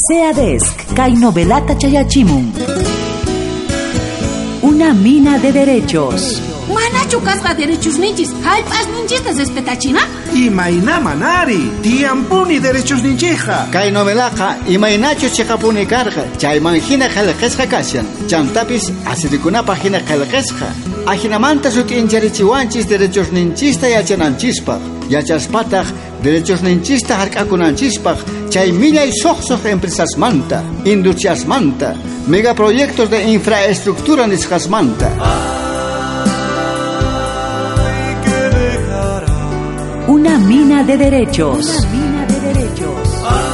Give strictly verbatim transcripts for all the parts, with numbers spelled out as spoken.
Seadesc, Kai Novelata Chayachimun. Una mina de derechos. Manachu kasqa derechos ninchis, halpas ninchistas respetachina? Imayna manari, tiampuni derechos ninchija. Kay novelaqa imaynachu chiqapuni karqa, chayman hina qillqisqa kashan. Chantapis asirikunapa hina qillqisqa. Ahinamanta sutiincharichiwanchis derechos ninchista yachananchispaq. Yachaspataq derechos ninchista hark'akunanchispaq. Chay millay soqsoq empresasmanta, industriasmanta, megaproyectos de infraestructura nisqasmanta. Una mina de derechos. Una mina de derechos.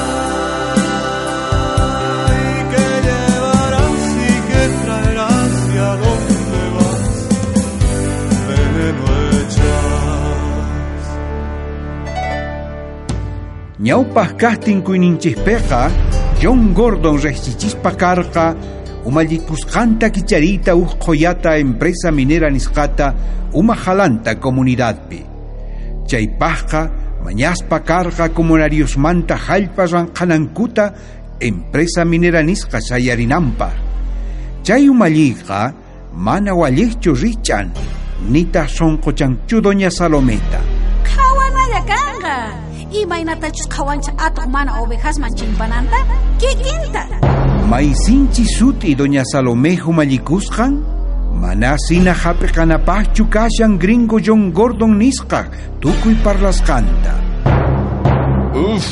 Ay, que llevarás y que traerás y a dónde vas, veneno echas. Ñawpaq kaqtin kuyninchikpiqa John Gordon rejchichispa karqa umallikusqanta kicharita uq qoyata empresa minera nisqata umajalanta comunidadpi. Chaypaqqa mañaspa karqa comunariosmanta hallpa ranqanankuta empresa minera nisqa shayarinanpaq. Chay umalliqa mana walliqchu richan nita sonqochanchu doña Salometa. Qhawanalla kanqa. Imaynatachus qhawancha atuq mana ovejasman chimpananta kikinta. Maysinchi suti doña Salomejo mallikusqan? Mana sina hapiqanapaqchu kashan gringo John Gordon nisqa tukuy parlasqanta. Uf,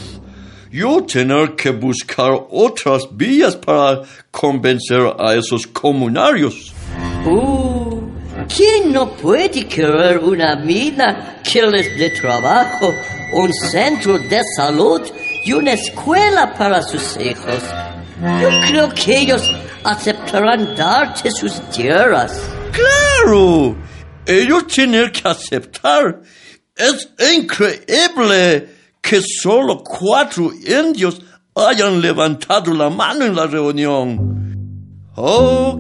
yo tener que buscar otras vías para convencer a esos comunarios. Uh, ¿quién no puede querer una mina que les dé trabajo, un centro de salud y una escuela para sus hijos? Yo creo que ellos aceptarán darte sus tierras. ¡Claro! Ellos tienen que aceptar. Es increíble que solo cuatro indios hayan levantado la mano en la reunión. Ok.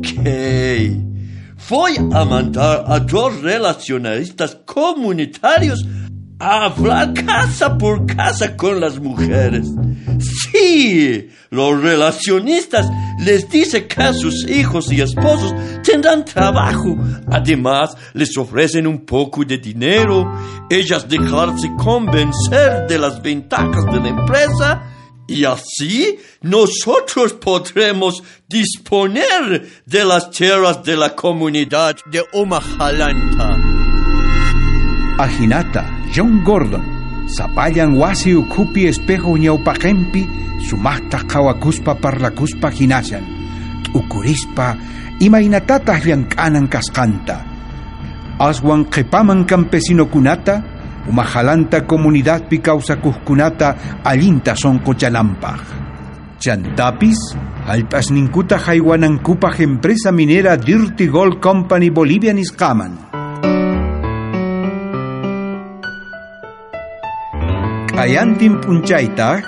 Voy a mandar a dos relacionistas comunitarios a hablar casa por casa con las mujeres. Sí, los relacionistas les dicen que sus hijos y esposos tendrán trabajo. Además, les ofrecen un poco de dinero. Ellas dejarse convencer de las ventajas de la empresa. Y así, nosotros podremos disponer de las tierras de la comunidad de Umajalanta. Ajinata, John Gordon, sapallan wasi ukupi espejo ñawpaqempi, sumaqta qawakuspa parlakuspa hinashan, t'ukurispa imaynatataq llank'anan kasqanta. Aswan qhipaman campesinokunata, umajalanta comunidadpi kawsakuqkunata allinta sonqochananpaq. Chantapis, hallp'asninkuta haywanankupaq empresa minera Dirty Gold Company Bolivia nisqaman. Ayantin punchaita.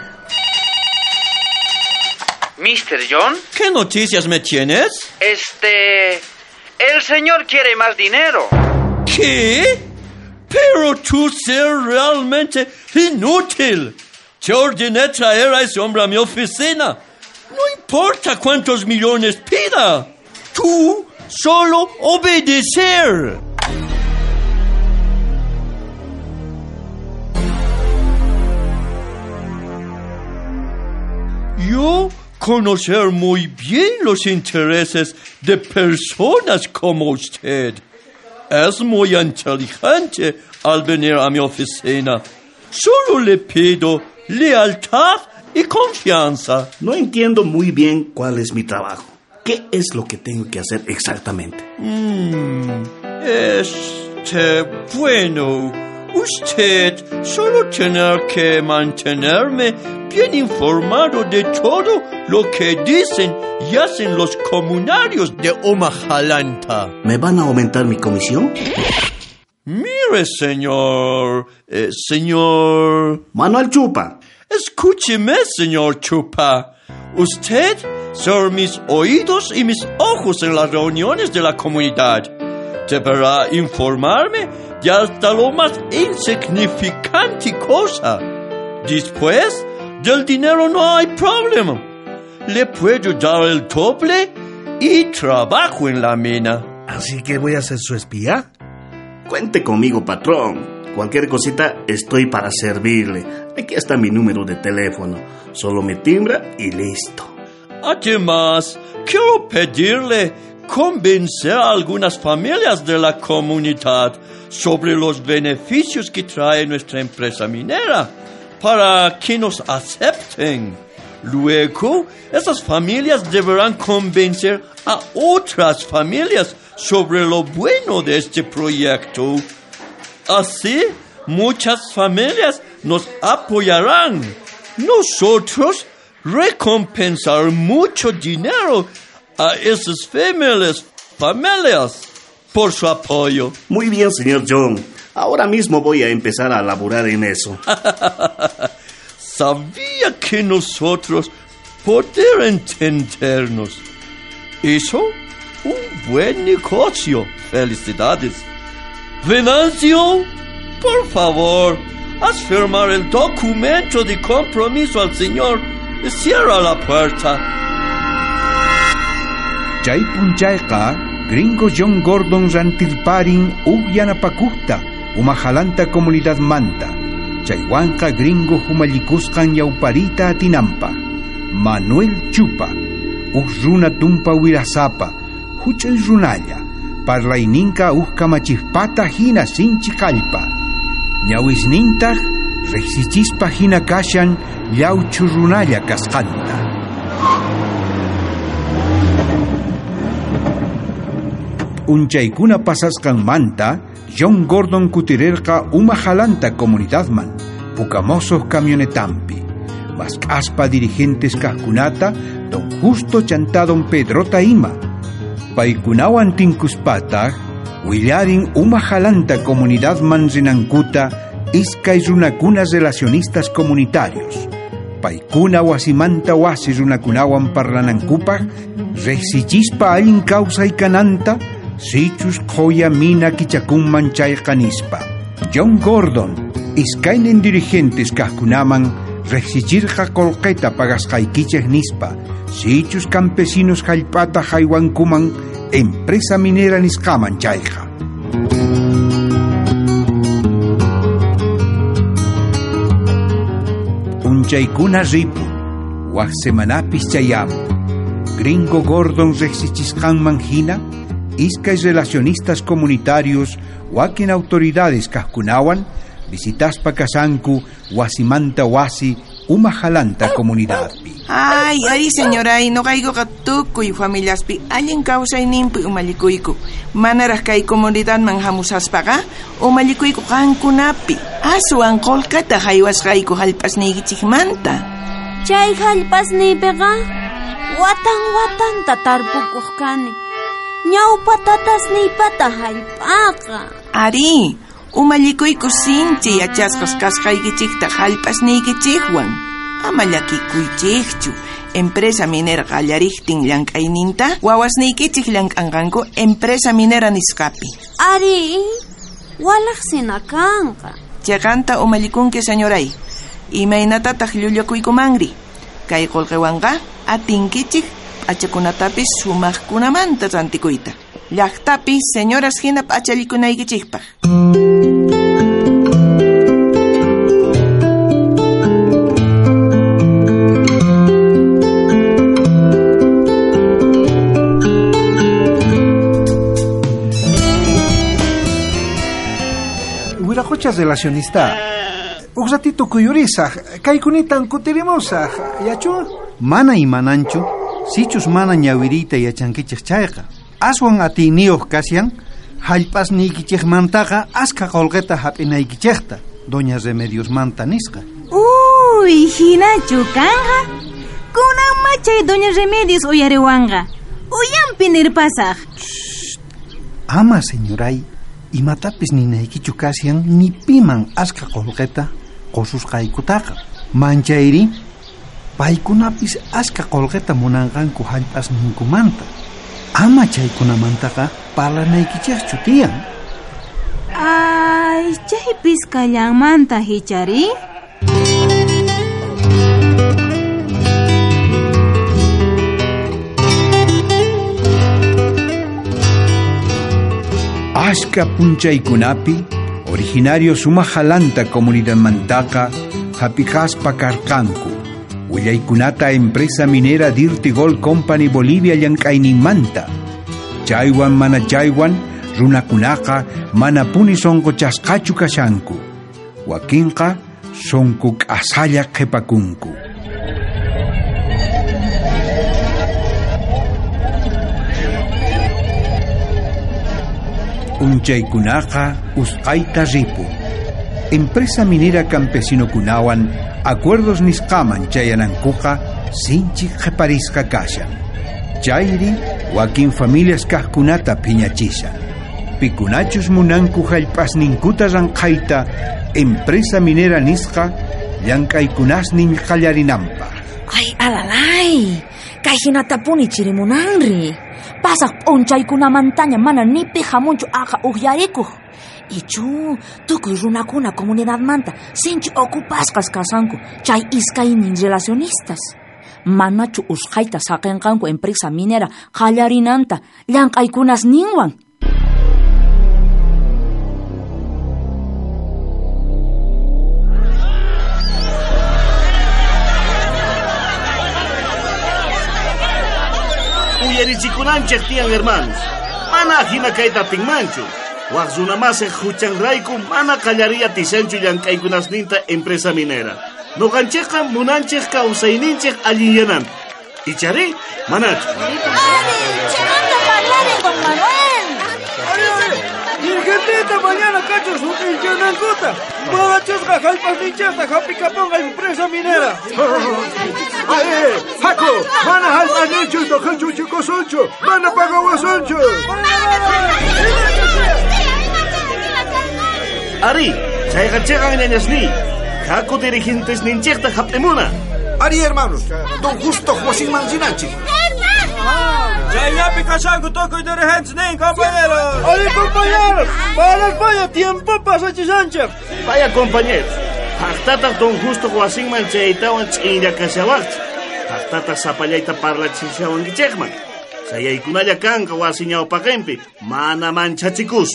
mister John. ¿Qué noticias me tienes? Este... El señor quiere más dinero. ¿Qué? Pero tú ser realmente inútil. Te ordené traer a ese hombre a mi oficina. No importa cuántos millones pida. Tú solo obedecer. Yo conocer muy bien los intereses de personas como usted. Es muy inteligente al venir a mi oficina. Solo le pido lealtad y confianza. No entiendo muy bien cuál es mi trabajo. ¿Qué es lo que tengo que hacer exactamente? Mm, este, bueno, usted solo tiene que mantenerme bien informado de todo lo que dicen y hacen los comunarios de Umajalanta. ¿Me van a aumentar mi comisión? Mire, señor, eh, señor... Manuel Chupa. Escúcheme, señor Chupa. Usted son mis oídos y mis ojos en las reuniones de la comunidad. Deberá informarme de hasta lo más insignificante cosa. Después, Del dinero no hay problema. Le puedo dar el doble y trabajo en la mina. ¿Así que voy a ser su espía? Cuente conmigo, patrón. Cualquier cosita estoy para servirle. Aquí está mi número de teléfono. Solo me timbra y listo. Además, quiero pedirle convencer a algunas familias de la comunidad sobre los beneficios que trae nuestra empresa minera para que nos acepten. Luego, esas familias deberán convencer a otras familias sobre lo bueno de este proyecto. Así, muchas familias nos apoyarán. Nosotros recompensar mucho dinero a esas familias, familias por su apoyo. Muy bien, señor John. Ahora mismo voy a empezar a laborar en eso. Sabía que nosotros poder entendernos. Eso, un buen negocio. Felicidades. Venancio, por favor, haz firmar el documento de compromiso al señor y cierra la puerta. Chay punchayqa gringo John Gordon rantirparin ubyanapakuqta umajalanta comunidad manta. Chaywanqa gringo humallikusqan yawparita atinampa. Manuel Chupa, uj runa tumpa wirasapa, huchay runalla, parlayninqa uj kamachishpata hina sinchi kallpa. Ñawisnintaq riqsichispa hina kashan llawchu runalla kasqanta. Unchaykuna pasasqanmanta John Gordon kutirerqa umajalanta comunidadman pukamosoq camionetampi. Masq'aspa dirigentes kaqkunata don Justo chanta don Pedrota ima. Paykunawan tinkuspataq willarin umajalanta comunidadman rinankuta iskay runakunas relacionistas comunitarios. Paykuna wasimanta wasi runakunawan parlanankupaq riqsichispa allin kawsaykananta sichus qoya mina kichakunman chayqa. John Gordon iskaynin dirigentes kaqkunaman riqsichirqa qolqeta pagasqaykichej nispa sichus campesinos hallp'ata haywankuman empresa minera nisqaman chayqa. Unchaykuna ripun waq semanapis chayamun gringo Gordon riqsichisqanman hina iskay relacionistas comunitarios wakin autoridades kaqkunawan visitaspa kasanku wasimanta wasi umajalanta comunidadpi. Ay, ay, señora, no caigo tukuy familiaspi allin kawsayninpi umallikuyku. Manaraq kay comunidad man hamusaspaqa umallikuyku qankunapi. Aswan qolqata haywasqayku hallp'asniykichikmanta. Chay hallp'asniypiqa watan watanta tarpukuq kani. Ñawpatatas niypata hallp'aqa. Ari, umallikuyku sinchi yachasqas kasqaykichikta hallp'asniykichikwan. Ama llakikuychikchu. Empresa minera qallariktin llank'ayninta wawasniykichik llank'anqanku empresa minera nisqapi. Ari, walaqsina kanqa. Chaqanta umallikunki señoray. Imaynatataq llullakuykumanri. Kay qolqewanqa atinkichik p'achakunatapis sumaqkunamanta rantikuyta. Llaqtapis señoras hina p'achallikunaykichikpaq. Wiraquchas relacionista un ratito kuyurisaq kaykunitan kutirimosaq yachu mana imananchu sichus mana ñawiriyta yachankichik chayqa aswan atiniyuq kasyan hallp'asniykichikmantaqa aska qolqeta hap'inaykichikta doña Remedios manta nisqa. Uy, hinachu kanqa kunan machay doña Remedios uyariwanqa uyanpi nirpasaq. Ama señoray, imatapis ninaykichu kasyan nipiman aska qolqeta qosusqaykutaqa manchayri paykunapis aska qolqeta munanqanku hallp'asninkumanta. Ama chaykunamantaqa parlanaykichikchu tiyan. Ay, chaypis kallanmanta hichari. Iska punchaykunapi, originario sumajalanta comunidad mantaqa, hapikaspa karkanku. Willaykunata empresa minera Dirty Gold Company Bolivia llank'ayninmanta. Chaywan mana chaywan, runakunaqa mana puni sonko chasqachu kashanku. Wakinqa sonko k'asalla qhipakunku. Unchaykunaqa usqayta ripu. Empresa minera campesino kunawan acuerdos nisqaman chayanankuqa sinchi qhiparisqa kashan. Chayri wakin familias kaqkunata phiñachishan. Pikunachus munanku hallp'asninkuta ranqayta empresa minera nisqa llank'aykunasnin qallarinanpaq. Ay, alalay, kay hinatapuni chirimunanri. Pasaq p'unchaykunamantaña mana nipi hamunchu aqa uhyarikuq. Ichu, tukuy runakuna comunidadmanta sinchi ocupasqas kasanku chay iskaynin relacionistas. Manachu usqayta saqinqanku empresa minera qallarinanta llank'aykunasninwan. Uyarichikunanchik tiyan hermanos, mana hina kayta tinmanchu. Waqzunamase huchanrayku mana qallaria tishanchu llank'aykunasninta empresa minera. Nuqanchikqa munanchik kawsayninchik allinyananta. Ichari, manachu. Chayanta parlare, don Manuel. Dirigentita mañana cachos huchanankuta. Manachusqa hallp'asninchikta hapikapunqa empresa minera. Ay, Jaco, mana hallp'asninchu toqanchuchikosunchu, mana pagawasunchu. Ari, chayqa chiqan ñañasni. Jaco dirigentes ninchikta hap'imuna. Ari, hermanos, don Justo Joaquín Sinanchik. Chayapi kashanku tokuy dirigentes nin, compañeros. Oye, compañeros, para vaya tiempo pasachishanchik. Vaya, compañeros. Haqtataq don Justo Joaquín chaytawan ch'inllakashawaqchi. Haqtataq sapallayta parlachishawankichikman. Sayaykunalla kanqa wasi ñawpaqinpi, mana manchachikus.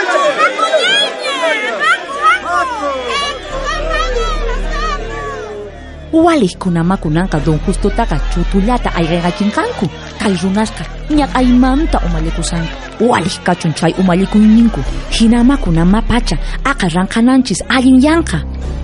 Walihkunamakunanqa don Justotaqa chutullata ayqirqachinqanku. Kay runasqa ñaqaymanta umalikusanku. Walih kachun chay umalikuyninku. Hinamakunama pacha aqa ranqananchis allin yanqa.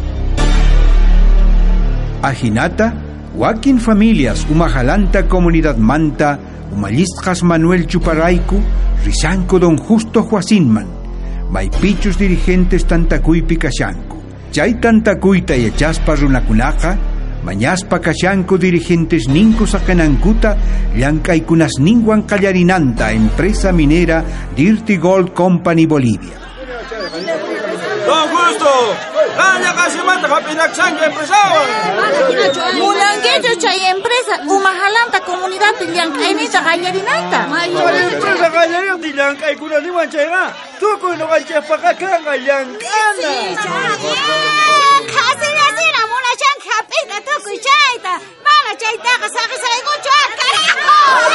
Ajinata, wakin familias umajalanta comunidad manta, umallisqas Manuel Chuparayku, risanku don Justo Joaquinman. Maypichus dirigentes tantakuypi kashanku. Chay tantakuyta yachaspa runakunaqa, mañaspa kashanku dirigentes ninku saqenankuta llank'aykunasninwan qallarinanta empresa minera Dirty Gold Company Bolivia. Don Justo, gana casimanta hapinaksanki empresawan. Munankichu chay empresa umajalanta comunidad llank'aynita qallarinanta. Chay empresa qallarinanta llank'aykunasninwan chayqa tukuy nuqanchikpaqa kanqa llank'ana. Qasirasira munashanki hap'iyta tukuy chayta. Mana chaytaqa saqisaykuchu carajo.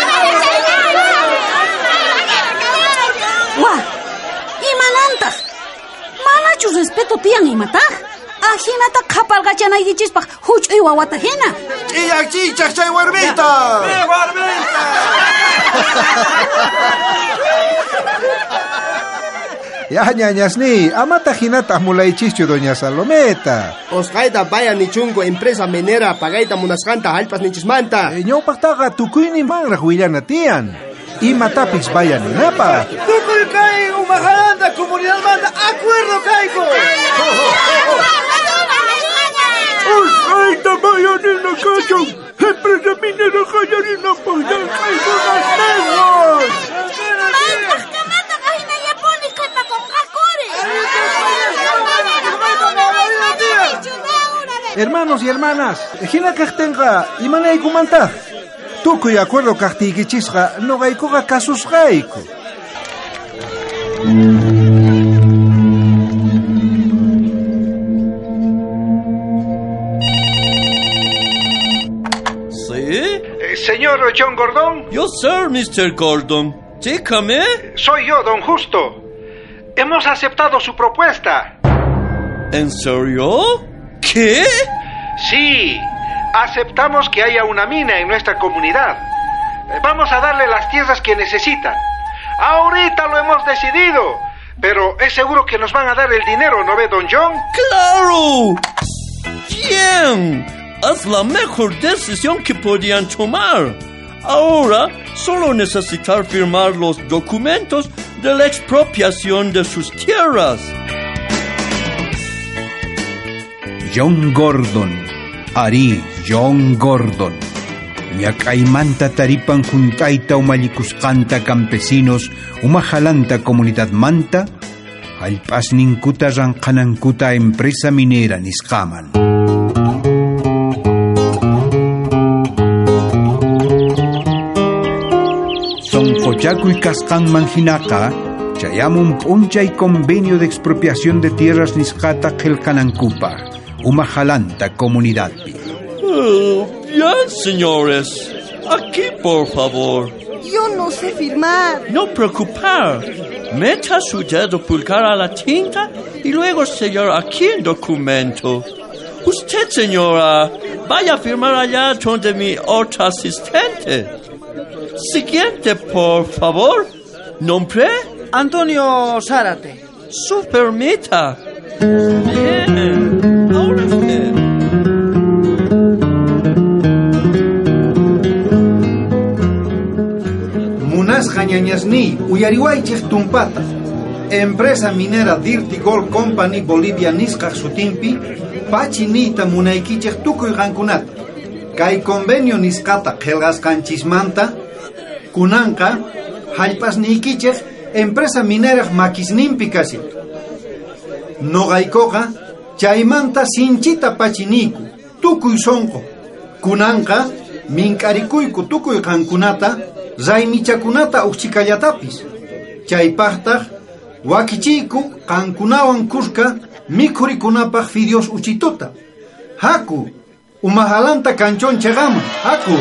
Wa, imanantaq? Manachu respeto tiyan imataq? Ajinata qhapalqachanaykichispaq huch'uy wawata hina. Ch'iyak ch'ichaq chay warmita. ¡Eh, warmita! Ya ñañasni, amata hinata mulaychischu doña Salometa. Osqayta vaya nichunku empresa minera pagayta munasqanta hallpas ninchismanta. Ñawpaqtaqa tukuyninmanraq willana tiyan. Imatapis vaya ninapa. Tukuy kay umajalanta comunidadmanta acuerdo kayku. Osqayta vaya nina kachon. Empresa minera qallarinapaq llank'aykunasninwan. Hermanos y hermanas, hina kaqtinqa imanaykumantaq. Tukuy acuerdo kaqtiykichisqa nuqaykuqa kasusqayku. ¿Sí? Eh, señor John Gordon. Yo, sir, mister Gordon. Dígame. Soy yo, don Justo. Hemos aceptado su propuesta. ¿En serio? ¿Qué? Sí, aceptamos que haya una mina en nuestra comunidad. Vamos a darle las tierras que necesita. Ahorita lo hemos decidido, pero es seguro que nos van a dar el dinero, ¿no ve, don John? ¡Claro! ¡Bien! Es la mejor decisión que podían tomar. Ahora solo necesitar firmar los documentos de la expropiación de sus tierras. John Gordon, Ari John Gordon. Ñacaymanta taripan juntaita umallikusqanta campesinos umajalanta comunidad manta, hallp'asninkuta ranqanankuta empresa minera nisqaman. Sonqochakuy kasqanman hinaqa, chayamun p'unchay convenio de expropiación de tierras nisqata qillqanankupaq, umajalanta comunidadpi. Oh, bien, señores. Aquí, por favor. Yo no sé firmar. No preocupar. Meta su dedo pulgar a la tinta y luego sellar aquí el documento. Usted, señora, vaya a firmar allá donde mi otro asistente. Siguiente, por favor. ¿Nombre? Antonio Zárate. Su permita. Bien. Ahora usted. Ñañasni, uyariwaychik tumpata. Empresa minera Dirty Gold Company Bolivia nisqaq sutinpi, pachinita munaykichik tukuy qankunata. Kay convenio nisqata qillqasqanchismanta, kunanqa hallp'asniykichik empresa minera makisninpi kasi. Noqaykuqa chaymanta sinchita pachiniyku, tukuy sonqo. Kunanqa mink'arikuyku tukuy qankunata, Zaymichakunata uxchikallatapish. Chaypaqtaq wakichiyku qankunawan kushka mikhurikunapaq fideos uchituta. Haku, umahalanta kanchon chegama. Haku.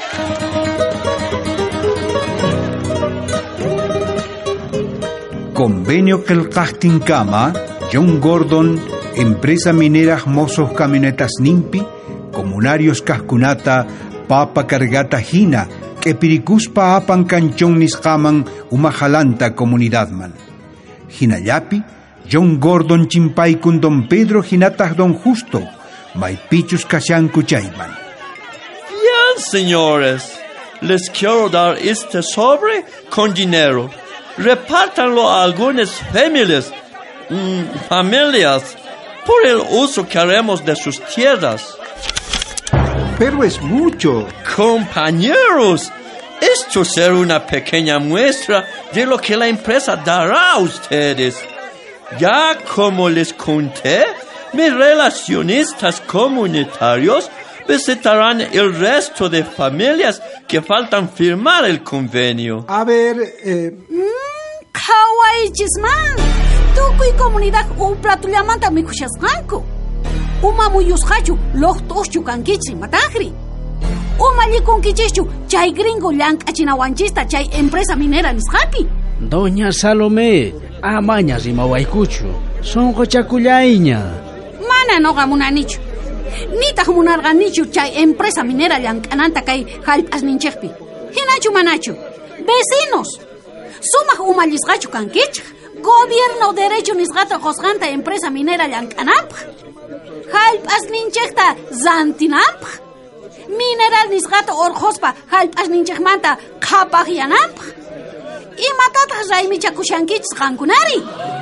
Convenio qillqaqtinkama, John Gordon, empresa minera mosos camionetas nimpi, comunarios kaqkunata, papa cargata hina, que piricuspa apan canchón nisqaman umajalanta comunidadman. Hinallapi, John Gordon chimpaykun don Pedro hinataq don Justo, maypichus kashanku chayman. Bien, señores, les quiero dar este sobre con dinero. Repártanlo a algunas familias, mmm, familias, por el uso que haremos de sus tierras. Pero es mucho. Compañeros, esto será una pequeña muestra de lo que la empresa dará a ustedes. Ya como les conté, mis relacionistas comunitarios visitarán el resto de familias que faltan firmar el convenio. A ver, eh... Mm, kawaii chisman. Tukuy comunidad uplatullamanta mikushasqanku. Uma muyusqachu loqt'uschu kankichis matajri. Uma llikunkichishchu chay gringo llank'achinawanchista chay empresa minera nisqapi. Doña Salomé, amaña rimawaykuchu. Sonqochakullayña. Mana noqa munanichu. Nitaq munarqanichu chay empresa minera llank'ananta kay hallp'asninchikpi. Hinachu manachu. Vecinos. Sumaq umallisqachu kankichik. Gobierno derecho nisqata qosqanta empresa minera llank'anapaq. Hallp'asninchikta zantinapaq. Mineral nisqata orqospa hallp'asninchikmanta qhapaqyanapaq. Imatataq raymichakushankichis qankunari.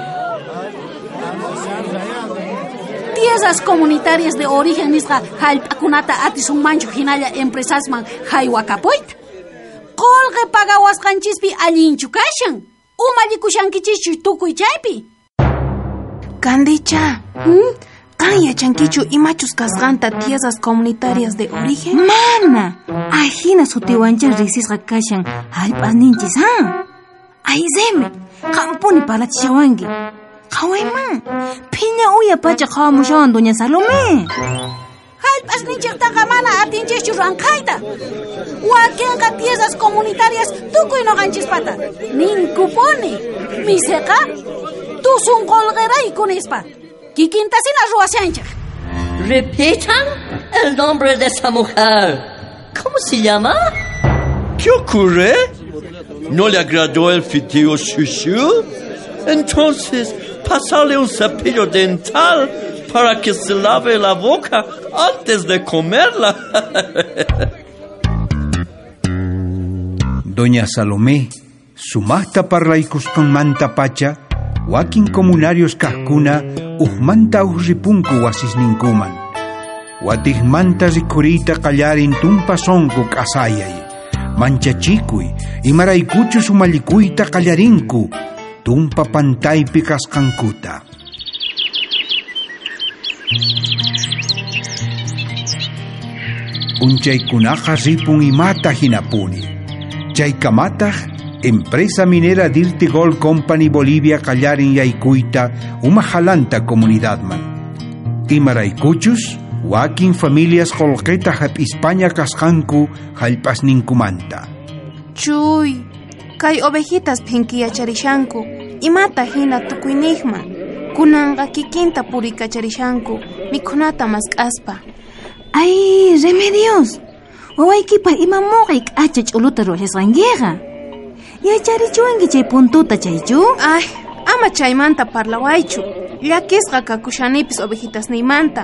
Tierras comunitarias de origen nisqa hallp'akunata atisunmanchu hinalla empresasman haywakapuyta. Qolqi pagawasqanchispi allinchu kashan. Umallikushankichischu tukuy chaypi. Candicha, ¿Mm? ¿Kan yachankichu imachus kasqanta tierras comunitarias de origen? Mana, ajina sutiwancha risisqa kashan hallp'asninchis, ha? Aizemi, qampuni palachishawanki. Qhawayman, phiña uya pacha qhawamushawan doña Salomé. Hallp'asninchiktaqa mana atinchishchu ranqayta. Wakinqa tierras comunitarias tukuy noqanchispata. Ninkupuni. Miseqa Tusun colgeray con espa. Kikintasina ruasancha. Repitan el nombre de esa mujer. ¿Cómo se llama? ¿Qué ocurre? ¿No le agradó el fideo Shushu? Entonces, pasarle un cepillo dental para que se lave la boca antes de comerla. Doña Salomé, sumasta parlaikuskan manta pacha, wakin comunarios kahkuna, uhmanta uhripunku wasisninkuman. Watih manta rikurita kallarin tumpa sonku kasayay. Manchachikuy, imaraykuchu sumalikuyta kallarinku, tumpa pantaypi kaskankuta. Unchaykunaqa ripun imata hinapuni. Chaykamataq empresa minera Dirty Gold Company Bolivia kallarin yaykuyta uma jalanta comunidadman. Imaraykuchus wakin familias qolqeta hap España kasqanku hallp'asninkumanta. Chuy, kay ovejitas phink'iyacharishanku, imata hina tukuyniyman. Kunanqa kikinta purikacharishanku, mikhunata mask'aspa. Ay, remedios. Wawaykipa ima muqay k'acha ch'uluta ruwasqankiqa. Yacharichuwanki chay puntuta chaychu? Ay, ama chaymanta parlawaychu. Llakisqa kakushanipis ovejitasniymanta.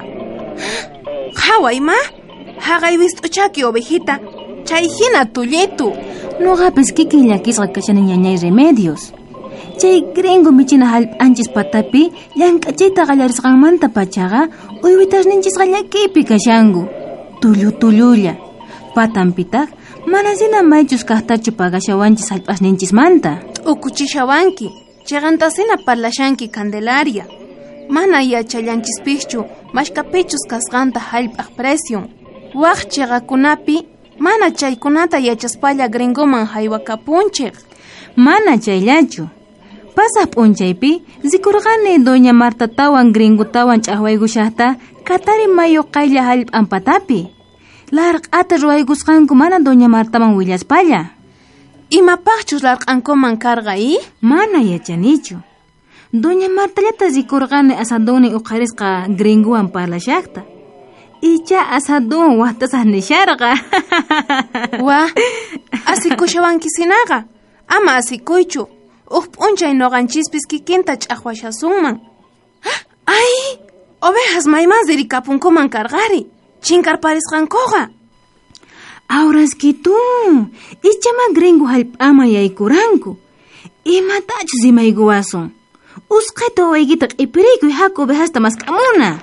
Hawayma, haqay wist'uchaki ovejita, chay hina tullitu. Nuqapis kikin llakisqa kashani ñañay remedios. Chay gringo michina hallp'anchis patapi llank'achayta qallarisqanmanta pachaqa uywitasninchis llakipi kashanku. Tullu tullulla. Patanpitaq manasina maychus kaqtachu pagashawanchis hallp'asninchismanta. Ukuchishawanki, chayqantasina parlashanki Candelaria. Mana yachallanchispichu mashkapichus kasqanta hallp'aq presion. Waq chiqakunapi mana chaykunata yachaspalla gringoman haywakapunchiq. Mana chayllachu. Pasaq p'unchaypi zikurqani doña Martatawan gringotawan ch'aqwaykushaqta Katari mayo qaylla hallp'an patapi. Larq'ata ruwaygusqanku mana doña Martaman willaspalla. Imapaqchus larq'ankuman karqay? Mana yachanichu. Doña Martallata zikurqani asadunni uqarisqa gringowan parlashaqta. Icha asadun waqtasaq nisharqa. Wa, asikushawankisinaqa. Ama asikuychu. Uq p'unchay noqanchispis kikinta ch'aqwashasunman. Ay, ovejas mayman zirikapunkuman karqari. Chinkarparisqankuqa. Awraskitu, ichama gringo hallp'ama yaykuranku. Imatachus imaykuwasun. Usqayta waykita q'ipiriykuy haku ovejasta mask'amuna.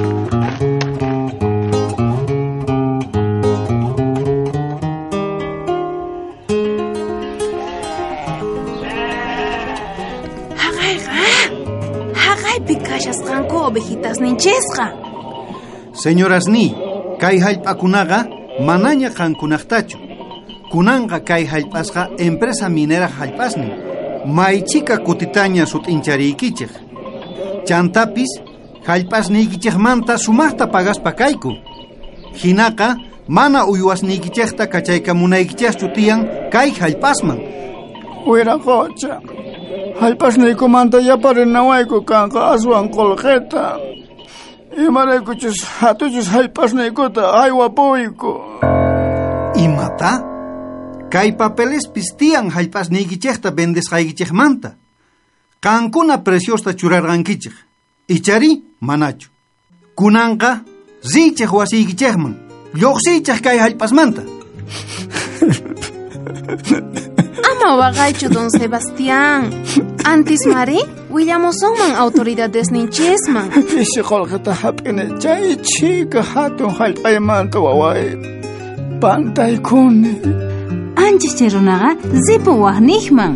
Kashasqanku ovejitasninchisqa. Señorasni, kay hallp'akunaqa manaña qankunaqtachu. Kunanqa kay hallp'asqa empresa minera hallp'asnin. Maychika kutitaña sut'incharikichik. Chantapis hallp'asniykichikmanta sumaqta pagaspa kayku. Hinaqa mana uywasniykichikta kachaykamunaykichikchu tiyan kay hallp'asman. Wiraqucha. Hallp'asniykumanta yaparinawayku kanqa aswan qolqeta. Imaraykuchus hatuchus hallp'asniykuta aywapuyku. Imata? Kay papelespis tiyan hallp'asniykichikta vendesqaykichikmanta. Qankuna preciosta churarqankichik. Ichari manachu. Kunanqa rinchik wasiykichikman. Lluqsiychik kay hallp'asmanta. Ama waqaychu don Sebastián. Antes mari, willamusunman autoridades ninchisman. Pisi qolqeta hap'ini chay chika hatun hallp'aymanta waway. Pantaykuni. Anchis chay runaqa zipu waqniqman.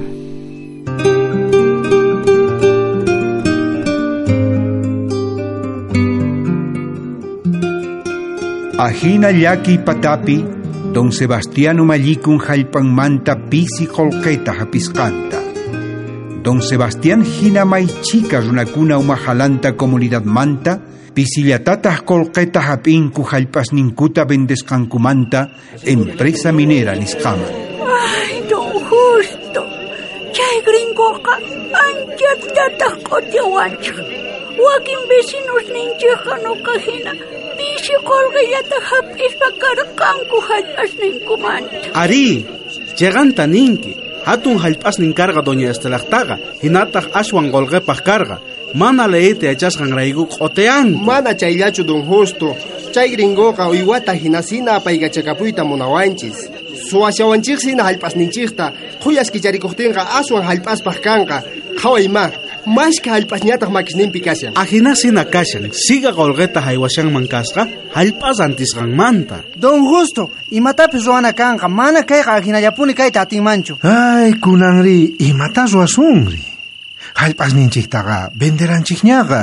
Ajina llaki patapi, don Sebastián umallikun hallp'anmanta pisi qolqeta hapisqanta. Don Sebastián hina maychika runakuna umajalanta comunidadmanta pisillatata qolqeta hap'inku hallp'asninkuta vendesqankumanta empresa minera nisqaman. Ay, don Justo, Chay gringoqa anchatataq q'utiwanchik. Wakin vecinos ninchikqa nuqahina pishi qolqillata hap'ispa karqanku hallp'asninkumanta. Ari, lleganta ninki. Hatun hallp'asnin karqa doña Estelaqtaqa hinataq ashwan qolqepaq karqa. Mana leite achasqan rayku q'utianku. Mana chayllachu don Justo. Chay gringoqa uywata hinasina apaygachakapuyta munawanchis. Suwashawanchiksina hallp'asninchikta quyas kicharikuqtinqa aswan hallp'aspaq kanqa. Qhaway ma, mashka hallp'asñataq makisninpi kashan. Ajinasina kashan, siga qolqeta haywashanman kasqa hallp'as antisqanmanta. Don Justo, imatapis ruwana kanqa, mana kayqa ajinallapuni kayta atinmanchu. Ay, kunanri, imata ruwasunri. Hallp'asninchiktaqa venderanchikñaqa.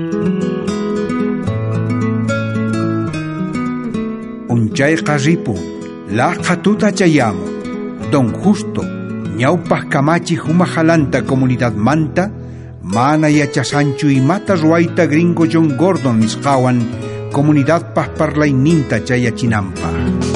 Unchayqa ripu, laqa tuta chayamu. Don Justo, ñawpaq kamachi humajalanta comunidad manta, mana yachasanchu imata ruayta gringo John Gordon nisqawan comunidad paq parlayninta chayachinampa.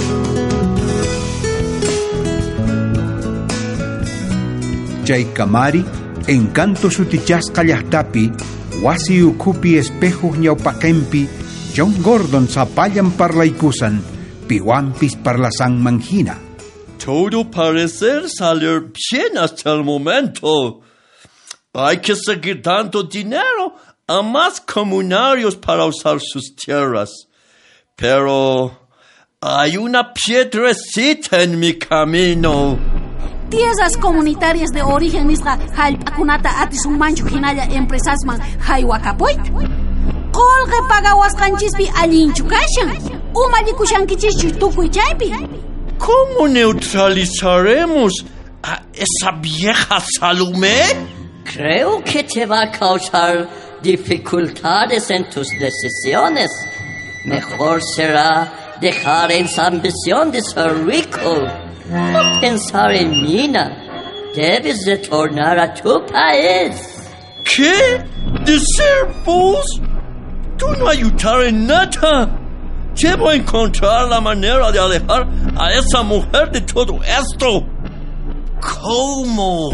Chay kamari, encanto sutichasqa llaqtapi, wasi ukupi espejo ñawpaqenpi, John Gordon sapallan parlaykusan, piwampis parlasan manjina. Todo parece salir bien hasta el momento. Hay que seguir dando dinero a más comunarios para usar sus tierras. Pero hay una piedrecita en mi camino. Tierras comunitarias de origen nisqa hallp'akunata atisunmanchu hinalla empresasman haywakapuy. Qolqe pagawasqanchispi allinchu kashan. Umallikushankichischu tukuy chaypi. ¿Cómo neutralizaremos a esa vieja Salomé? Creo que te va a causar dificultades en tus decisiones. Mejor será dejar esa ambición de ser rico. No pensar en mina. Debes retornar a tu país. ¿Qué? ¿Decir vos? Tú no ayudar en nada. Debo encontrar la manera de alejar a esa mujer de todo esto. ¿Cómo?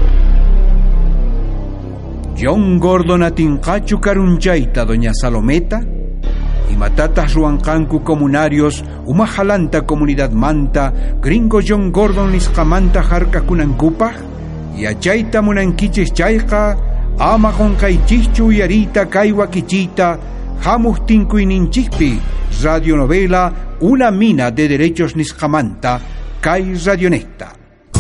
John Gordon atinqachu karunchayta doña Salometa y matatas ruanqanku comunarios umajalanta comunidad manta gringo John Gordon nisqamanta harkakunankupaq y achayta munankichis chayqa ama qonqaychischu yarita kaywa kichita hamuq tinkuyninchikpi radionovela Una mina de derechos nisqamanta kay Radionecta.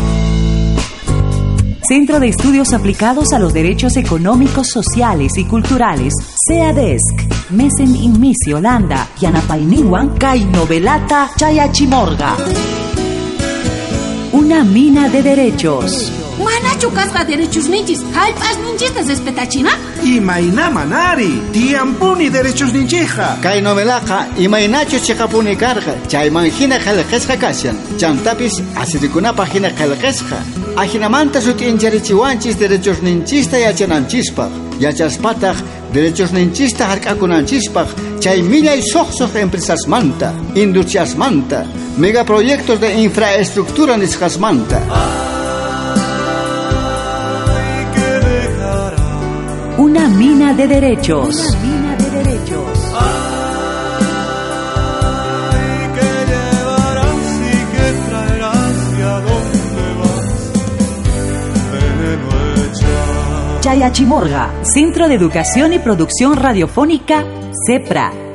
Centro de Estudios Aplicados a los Derechos Económicos, Sociales y Culturales, CEADESC, Mesen Inmisi Holanda, Yanapainiwan, Kay Novelata Chayachimorga. Una mina de derechos. Manachu kasqa derechos ninchis, hallp'as ninchistas respetachina? Imayna manari, tiampuni derechos ninchija. Kay novelaqa imaynachu chiqapuni karqa, chaymanhina qillqisqa kashan. Chantapis asirikunapaq hina qillqisqa. Ajinamanta sutinchariciwanchis derechos ninchista yachananchispaq. Yachaspataq derechos ninchista hark'akunanchispaq. Chay millay soqsoq empresasmanta, industriasmanta, megaproyectos de infraestructura nisqasmanta. Una mina de derechos. Una mina de derechos. Hay que llevarás y que traerás y a dónde vas. Veneno echar. Chayachimorga, Centro de Educación y Producción Radiofónica, CEPRA.